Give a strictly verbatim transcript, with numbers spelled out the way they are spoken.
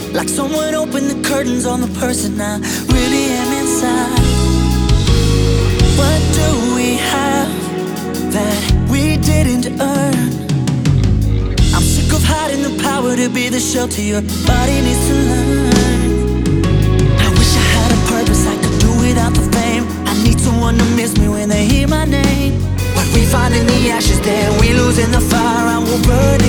like someone opened the curtains on the person I really am inside. What do we have that we didn't earn? I'm sick of hiding the power to be the shelter your body needs to learn. I wish I had a purpose I could do without the fame. I need someone to miss me when they hear my name. What we find in the ashes, then we lose in the fire, and we'll burn